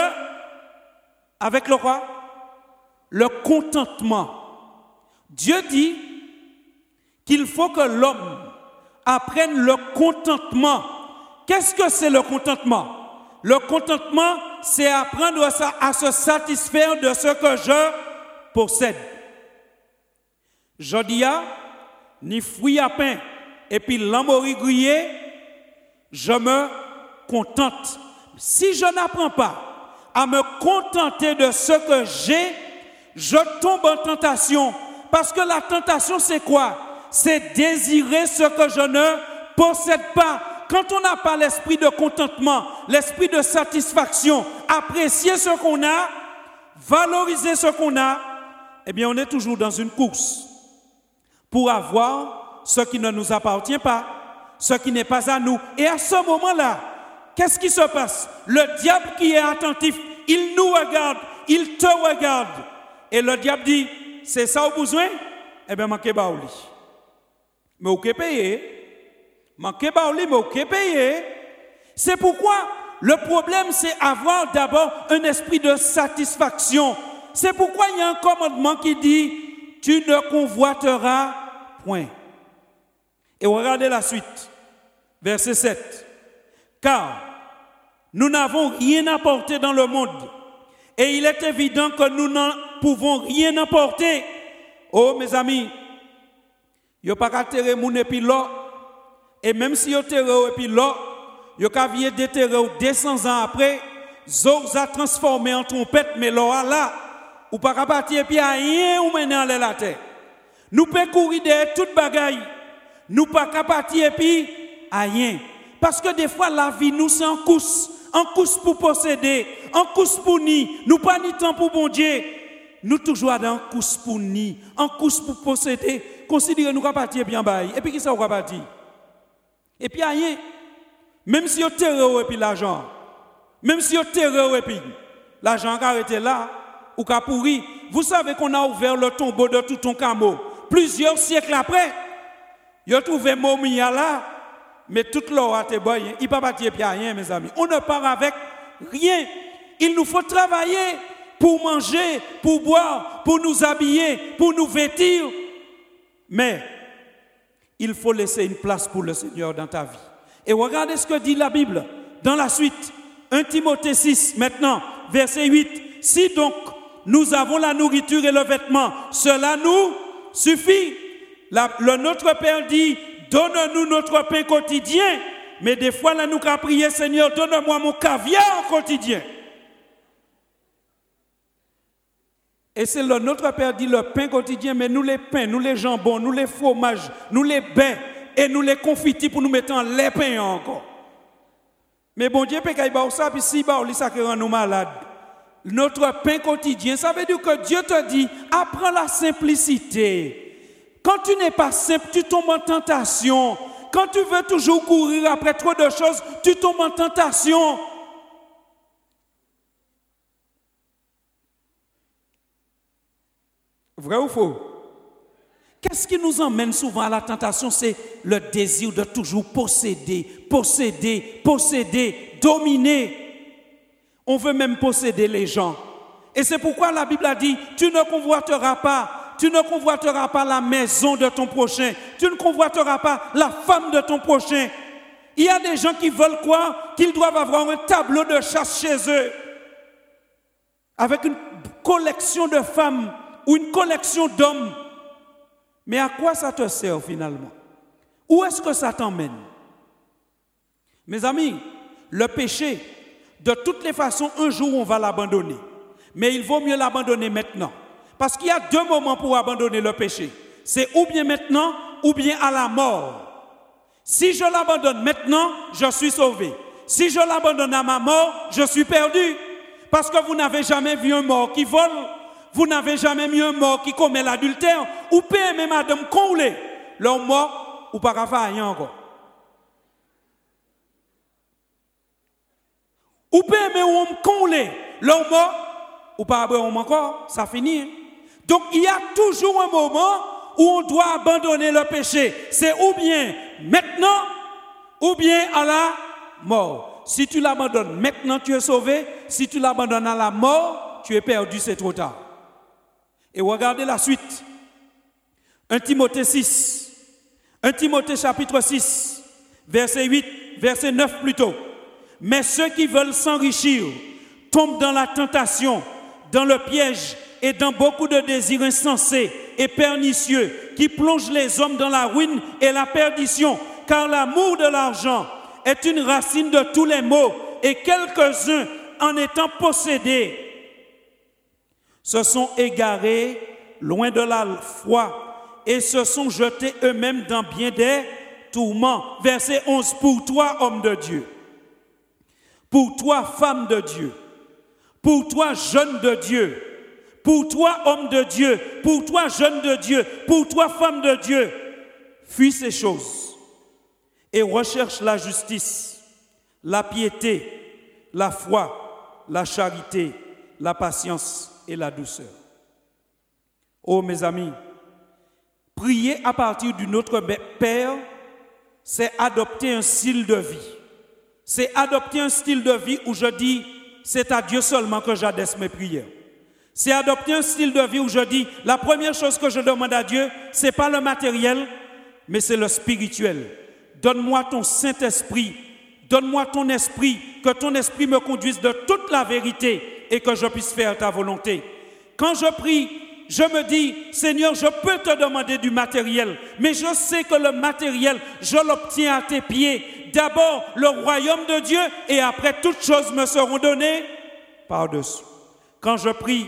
Speaker 1: le quoi? Le contentement. Dieu dit qu'il faut que l'homme apprenne le contentement. Qu'est-ce que c'est le contentement? Le contentement, c'est apprendre à se satisfaire de ce que je possède. Jodia, ni fruits à pain, et puis l'amori grillé, je me contente. Si je n'apprends pas à me contenter de ce que j'ai, je tombe en tentation. Parce que la tentation, c'est quoi? C'est désirer ce que je ne possède pas. Quand on n'a pas l'esprit de contentement, l'esprit de satisfaction, apprécier ce qu'on a, valoriser ce qu'on a, eh bien on est toujours dans une course pour avoir ce qui ne nous appartient pas, ce qui n'est pas à nous. Et à ce moment-là, qu'est-ce qui se passe? Le diable qui est attentif, il nous regarde, il te regarde. Et le diable dit, c'est ça au besoin? Eh bien, manquez pas au lit. Mais au payer. Manquez pas au lit, mais au payer. C'est pourquoi le problème, c'est avoir d'abord un esprit de satisfaction. C'est pourquoi il y a un commandement qui dit, tu ne convoiteras point. Et regardez la suite. Verset 7. Car nous n'avons rien apporté dans le monde. Et il est évident que nous n'en pouvons rien apporter. Oh, mes amis, il n'y a pas qu'à terrer mon épi là. Et même si vous terrez épi là, il y a qu'à déterrer 200 ans après, Zos a transformé en trompette, mais là, ou pas qu'à partir et puis à rien ou mener en la terre. Nous pouvons courir derrière toute bagaille. Nous pas qu'à partir et puis à rien. Parce que des fois, la vie, nous, c'est en course pour posséder, en course pour ni. Nous pas ni temps pour bon Dieu. Nous toujours dans en course pour ni, en course pour posséder. Considérez nous qu'à partir et puis en bas. Et puis qui ça va partir? Et puis à rien. Même si vous terrez et puis l'argent. Même si vous terrez et puis l'argent qui arrêté là, ou qui a pourri. Vous savez qu'on a ouvert le tombeau de Toutankhamon. Plusieurs siècles après, vous avez trouvé Momia là, mais toute l'eau a été boye. Il ne peut pas partir et rien, mes amis. On ne part avec rien. Il nous faut travailler pour manger, pour boire, pour nous habiller, pour nous vêtir. Mais il faut laisser une place pour le Seigneur dans ta vie. Et regardez ce que dit la Bible dans la suite. 1 Timothée 6, maintenant, verset 8. Si donc nous avons la nourriture et le vêtement, cela nous suffit. Notre Père dit, donne-nous notre pain quotidien. Mais des fois, là, nous qu'à prier, Seigneur, donne-moi mon caviar quotidien. Et c'est notre Père dit le pain quotidien, mais nous les pains, nous les jambons, nous les fromages, nous les bains et nous les confitis pour nous mettre en les pains encore. Mais bon Dieu, peut-être qu'il ça, puis si ça rend nous malades. Notre pain quotidien, ça veut dire que Dieu te dit, apprends la simplicité. Quand tu n'es pas simple, tu tombes en tentation. Quand tu veux toujours courir après trop de choses, tu tombes en tentation. Vrai ou faux? Qu'est-ce qui nous emmène souvent à la tentation? C'est le désir de toujours posséder, dominer. On veut même posséder les gens. Et c'est pourquoi la Bible a dit, tu ne convoiteras pas la maison de ton prochain. Tu ne convoiteras pas la femme de ton prochain. Il y a des gens qui veulent quoi? Qu'ils doivent avoir un tableau de chasse chez eux. Avec une collection de femmes ou une collection d'hommes. Mais à quoi ça te sert finalement? Où est-ce que ça t'emmène? Mes amis, le péché, de toutes les façons, un jour on va l'abandonner. Mais il vaut mieux l'abandonner maintenant. Parce qu'il y a 2 moments pour abandonner le péché. C'est ou bien maintenant, ou bien à la mort. Si je l'abandonne maintenant, je suis sauvé. Si je l'abandonne à ma mort, je suis perdu. Parce que vous n'avez jamais vu un mort qui vole. Vous n'avez jamais vu un mort qui commet l'adultère. Ou peut aimer madame Conlé. L'homme mort, ou pas faire rien encore. Ou peut aimer un homme Conlé. L'homme mort, ou pas avoir un homme encore. Ça finit. Donc il y a toujours un moment où on doit abandonner le péché. C'est ou bien maintenant, ou bien à la mort. Si tu l'abandonnes maintenant, tu es sauvé. Si tu l'abandonnes à la mort, tu es perdu, c'est trop tard. Et regardez la suite. 1 Timothée 6. 1 Timothée chapitre 6, verset 8, verset 9 plutôt. Mais ceux qui veulent s'enrichir tombent dans la tentation, dans le piège et dans beaucoup de désirs insensés et pernicieux qui plongent les hommes dans la ruine et la perdition. Car l'amour de l'argent est une racine de tous les maux et quelques-uns, en étant possédés, se sont égarés loin de la foi et se sont jetés eux-mêmes dans bien des tourments. Verset 11. Pour toi, homme de Dieu, pour toi, femme de Dieu, pour toi, jeune de Dieu, pour toi, homme de Dieu, pour toi, jeune de Dieu, pour toi, femme de Dieu, fuis ces choses et recherche la justice, la piété, la foi, la charité, la patience et la douceur. Oh mes amis, prier à partir du Notre Père, c'est adopter un style de vie. C'est adopter un style de vie où je dis, c'est à Dieu seulement que j'adresse mes prières. C'est adopter un style de vie où je dis, la première chose que je demande à Dieu, c'est pas le matériel, mais c'est le spirituel. Donne-moi ton Saint-Esprit, donne-moi ton esprit, que ton esprit me conduise de toute la vérité et que je puisse faire ta volonté. Quand je prie, je me dis, Seigneur, je peux te demander du matériel, mais je sais que le matériel, je l'obtiens à tes pieds. D'abord, le royaume de Dieu, et après, toutes choses me seront données par-dessus. Quand je prie,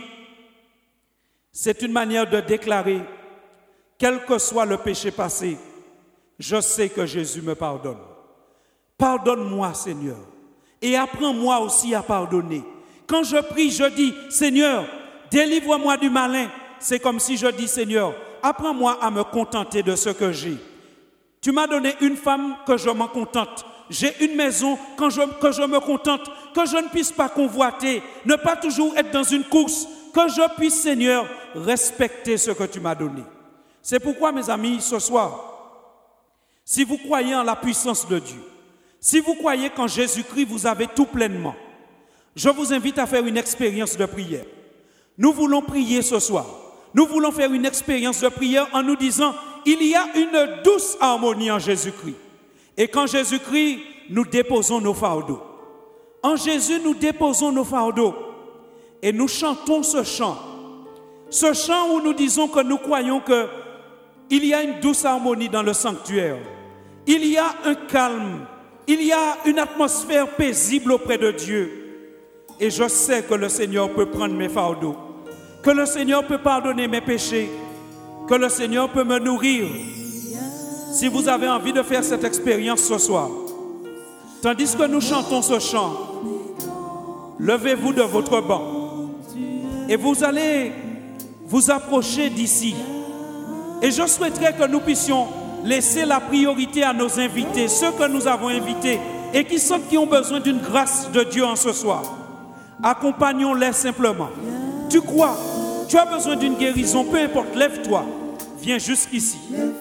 Speaker 1: c'est une manière de déclarer, quel que soit le péché passé, je sais que Jésus me pardonne. Pardonne-moi, Seigneur, et apprends-moi aussi à pardonner. Quand je prie, je dis, Seigneur, délivre-moi du malin. C'est comme si je dis, Seigneur, apprends-moi à me contenter de ce que j'ai. Tu m'as donné une femme, que je m'en contente. J'ai une maison que je me contente, que je ne puisse pas convoiter, ne pas toujours être dans une course, que je puisse, Seigneur, respecter ce que tu m'as donné. C'est pourquoi, mes amis, ce soir, si vous croyez en la puissance de Dieu, si vous croyez qu'en Jésus-Christ, vous avez tout pleinement, je vous invite à faire une expérience de prière. Nous voulons prier ce soir. Nous voulons faire une expérience de prière en nous disant, il y a une douce harmonie en Jésus-Christ. Et qu'en Jésus-Christ, nous déposons nos fardeaux. En Jésus, nous déposons nos fardeaux. Et nous chantons ce chant. Ce chant où nous disons que nous croyons qu'il y a une douce harmonie dans le sanctuaire. Il y a un calme. Il y a une atmosphère paisible auprès de Dieu. Et je sais que le Seigneur peut prendre mes fardeaux. Que le Seigneur peut pardonner mes péchés. Que le Seigneur peut me nourrir. Si vous avez envie de faire cette expérience ce soir, tandis que nous chantons ce chant, levez-vous de votre banc et vous allez vous approcher d'ici. Et je souhaiterais que nous puissions laisser la priorité à nos invités, ceux que nous avons invités et qui ont besoin d'une grâce de Dieu en ce soir. Accompagnons-les simplement. Tu crois, tu as besoin d'une guérison, peu importe, lève-toi, viens jusqu'ici.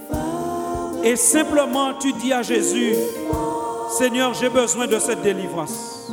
Speaker 1: Et simplement tu dis à Jésus, Seigneur, j'ai besoin de cette délivrance.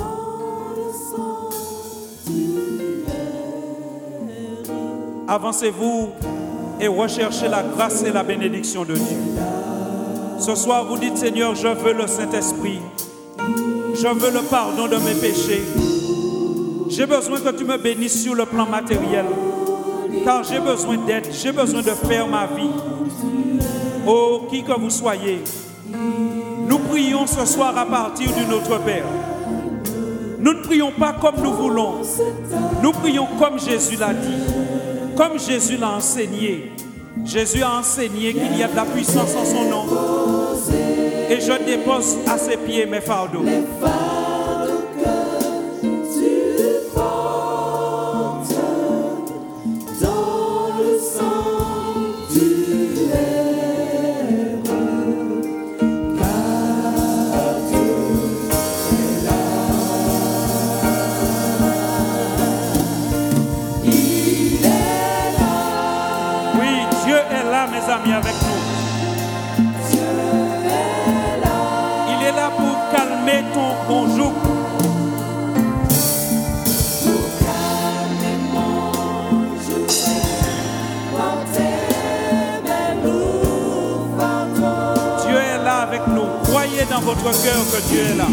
Speaker 1: Avancez-vous et recherchez la grâce et la bénédiction de Dieu. Ce soir, vous dites, Seigneur, je veux le Saint-Esprit. Je veux le pardon de mes péchés. J'ai besoin que tu me bénisses sur le plan matériel. Car j'ai besoin d'aide, j'ai besoin de faire ma vie. Oh, qui que vous soyez, nous prions ce soir à partir du Notre Père. Nous ne prions pas comme nous voulons. Nous prions comme Jésus l'a dit, comme Jésus l'a enseigné. Jésus a enseigné qu'il y a de la puissance en son nom. Et je dépose à ses pieds mes fardeaux. Avec nous. Il est là pour calmer ton joug. Dieu est là avec nous. Croyez dans votre cœur que Dieu est là.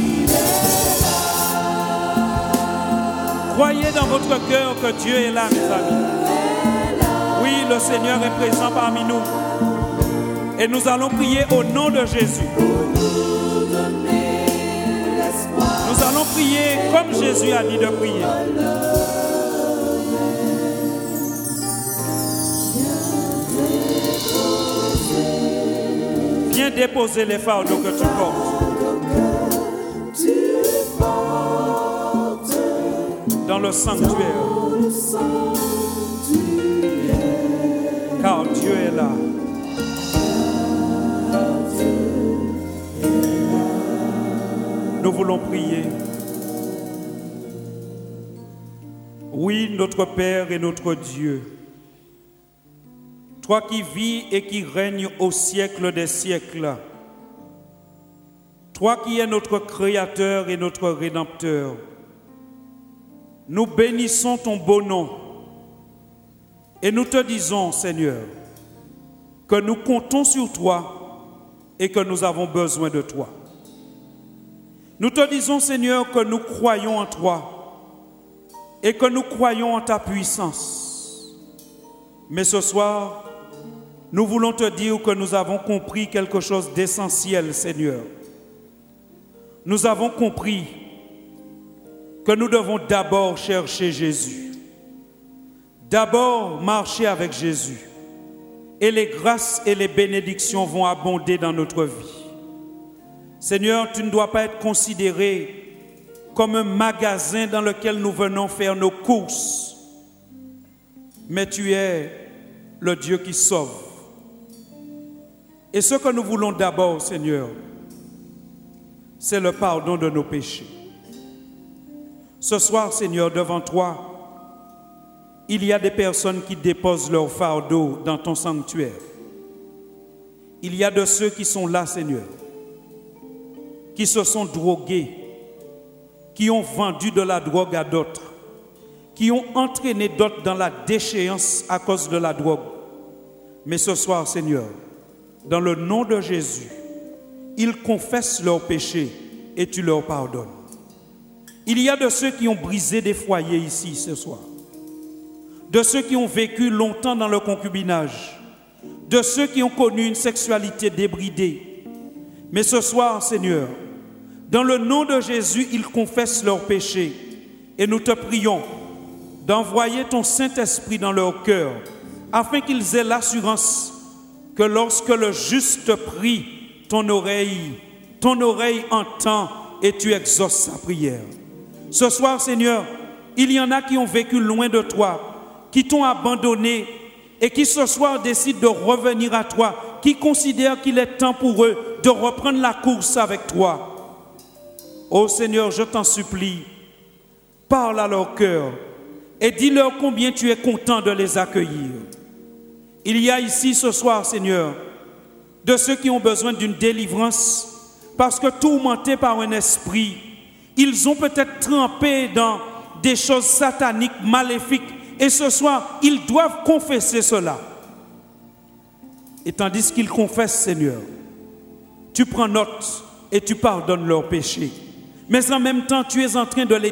Speaker 1: Croyez dans votre cœur que Dieu est là, mes amis. Oui, le Seigneur est présent parmi nous. Et nous allons prier au nom de Jésus. Nous allons prier comme Jésus a dit de prier. Viens déposer les fardeaux que tu portes dans le sanctuaire. Car Dieu est là. Nous voulons prier. Oui, notre Père et notre Dieu, toi qui vis et qui règnes au siècle des siècles, toi qui es notre Créateur et notre Rédempteur, nous bénissons ton beau nom et nous te disons, Seigneur, que nous comptons sur toi et que nous avons besoin de toi. Nous te disons, Seigneur, que nous croyons en toi et que nous croyons en ta puissance. Mais ce soir, nous voulons te dire que nous avons compris quelque chose d'essentiel, Seigneur. Nous avons compris que nous devons d'abord chercher Jésus, d'abord marcher avec Jésus, et les grâces et les bénédictions vont abonder dans notre vie. Seigneur, tu ne dois pas être considéré comme un magasin dans lequel nous venons faire nos courses, mais tu es le Dieu qui sauve. Et ce que nous voulons d'abord, Seigneur, c'est le pardon de nos péchés. Ce soir, Seigneur, devant toi, il y a des personnes qui déposent leur fardeau dans ton sanctuaire. Il y a de ceux qui sont là, Seigneur, qui se sont drogués, qui ont vendu de la drogue à d'autres, qui ont entraîné d'autres dans la déchéance à cause de la drogue. Mais ce soir, Seigneur, dans le nom de Jésus, ils confessent leurs péchés et tu leur pardonnes. Il y a de ceux qui ont brisé des foyers ici ce soir, de ceux qui ont vécu longtemps dans le concubinage, de ceux qui ont connu une sexualité débridée. Mais ce soir, Seigneur, dans le nom de Jésus, ils confessent leurs péchés et nous te prions d'envoyer ton Saint-Esprit dans leur cœur afin qu'ils aient l'assurance que lorsque le juste prie, ton oreille entend et tu exauces sa prière. Ce soir, Seigneur, il y en a qui ont vécu loin de toi, qui t'ont abandonné et qui ce soir décident de revenir à toi, qui considèrent qu'il est temps pour eux de reprendre la course avec toi. Ô Seigneur, je t'en supplie, parle à leur cœur et dis-leur combien tu es content de les accueillir. Il y a ici ce soir, Seigneur, de ceux qui ont besoin d'une délivrance parce que tourmentés par un esprit, ils ont peut-être trempé dans des choses sataniques, maléfiques, et ce soir, ils doivent confesser cela. Et tandis qu'ils confessent, Seigneur, tu prends note et tu pardonnes leurs péchés. Mais en même temps, tu es en train de les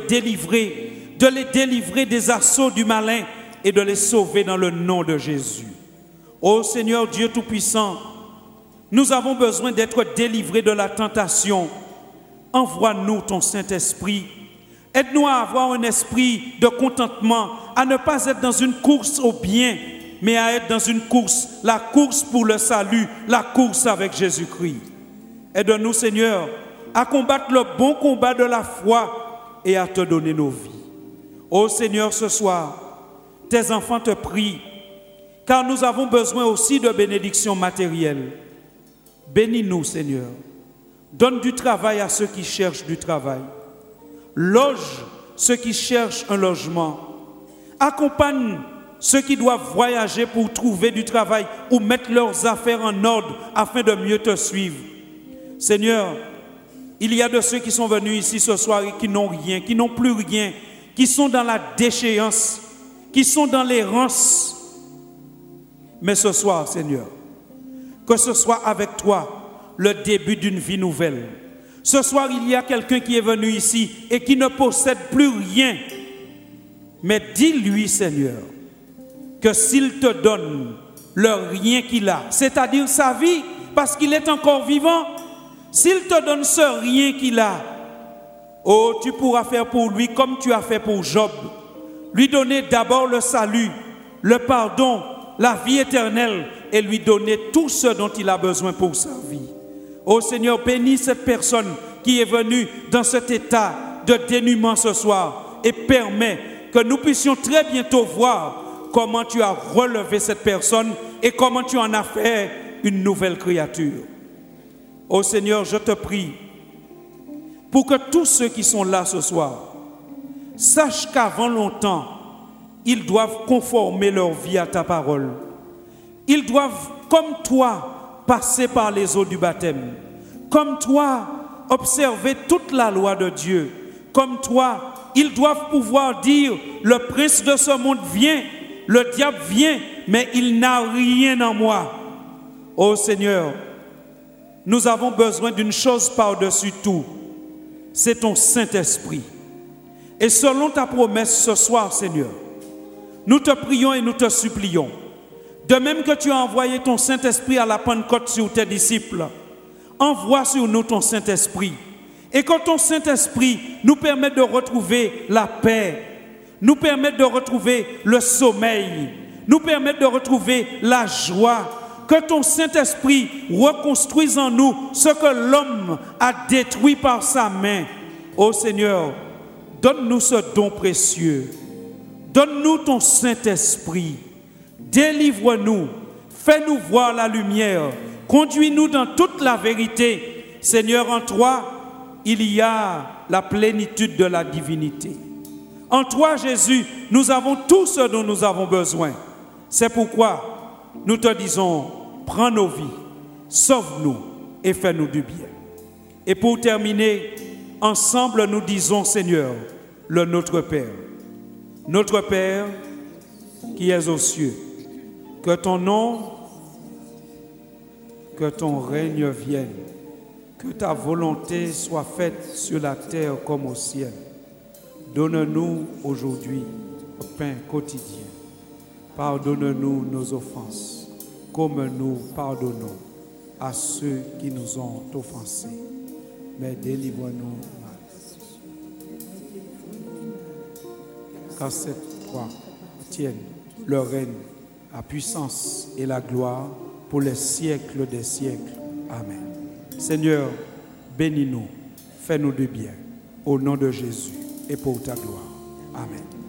Speaker 1: délivrer des assauts du malin et de les sauver dans le nom de Jésus. Ô Seigneur Dieu Tout-Puissant, nous avons besoin d'être délivrés de la tentation. Envoie-nous ton Saint-Esprit. Aide-nous à avoir un esprit de contentement, à ne pas être dans une course au bien, mais à être dans une course, la course pour le salut, la course avec Jésus-Christ. Aide-nous, Seigneur, à combattre le bon combat de la foi et à te donner nos vies. Ô Seigneur, ce soir, tes enfants te prient, car nous avons besoin aussi de bénédictions matérielles. Bénis-nous, Seigneur. Donne du travail à ceux qui cherchent du travail. Loge ceux qui cherchent un logement. Accompagne ceux qui doivent voyager pour trouver du travail ou mettre leurs affaires en ordre afin de mieux te suivre. Seigneur, il y a de ceux qui sont venus ici ce soir et qui n'ont rien, qui n'ont plus rien, qui sont dans la déchéance, qui sont dans l'errance. Mais ce soir, Seigneur, que ce soit avec toi le début d'une vie nouvelle. Ce soir, il y a quelqu'un qui est venu ici et qui ne possède plus rien. Mais dis-lui, Seigneur, que s'il te donne le rien qu'il a, c'est-à-dire sa vie, parce qu'il est encore vivant, s'il te donne ce rien qu'il a, oh, tu pourras faire pour lui comme tu as fait pour Job. Lui donner d'abord le salut, le pardon, la vie éternelle et lui donner tout ce dont il a besoin pour sa vie. Oh Seigneur, bénis cette personne qui est venue dans cet état de dénuement ce soir et permets que nous puissions très bientôt voir comment tu as relevé cette personne et comment tu en as fait une nouvelle créature. Oh Seigneur, je te prie pour que tous ceux qui sont là ce soir sachent qu'avant longtemps, ils doivent conformer leur vie à ta parole. Ils doivent, comme toi, passer par les eaux du baptême. Comme toi, observer toute la loi de Dieu. Comme toi, ils doivent pouvoir dire, le prince de ce monde vient, le diable vient, mais il n'a rien en moi. Oh Seigneur, nous avons besoin d'une chose par-dessus tout, c'est ton Saint-Esprit. Et selon ta promesse ce soir, Seigneur, nous te prions et nous te supplions, de même que tu as envoyé ton Saint-Esprit à la Pentecôte sur tes disciples, envoie sur nous ton Saint-Esprit. Et que ton Saint-Esprit nous permette de retrouver la paix, nous permette de retrouver le sommeil, nous permette de retrouver la joie. Que ton Saint-Esprit reconstruise en nous ce que l'homme a détruit par sa main. Ô Seigneur, donne-nous ce don précieux. Donne-nous ton Saint-Esprit. Délivre-nous. Fais-nous voir la lumière. Conduis-nous dans toute la vérité. Seigneur, en toi, il y a la plénitude de la divinité. En toi, Jésus, nous avons tout ce dont nous avons besoin. C'est pourquoi nous te disons, prends nos vies, sauve-nous et fais-nous du bien. Et pour terminer, ensemble nous disons, Seigneur, le Notre Père. Notre Père qui es aux cieux, que ton nom, que ton règne vienne, que ta volonté soit faite sur la terre comme au ciel. Donne-nous aujourd'hui le pain quotidien. Pardonne-nous nos offenses, comme nous pardonnons à ceux qui nous ont offensés. Mais délivre-nous mal. Car c'est toi tienne le règne, la puissance et la gloire pour les siècles des siècles. Amen. Seigneur, bénis-nous, fais-nous du bien, au nom de Jésus et pour ta gloire. Amen.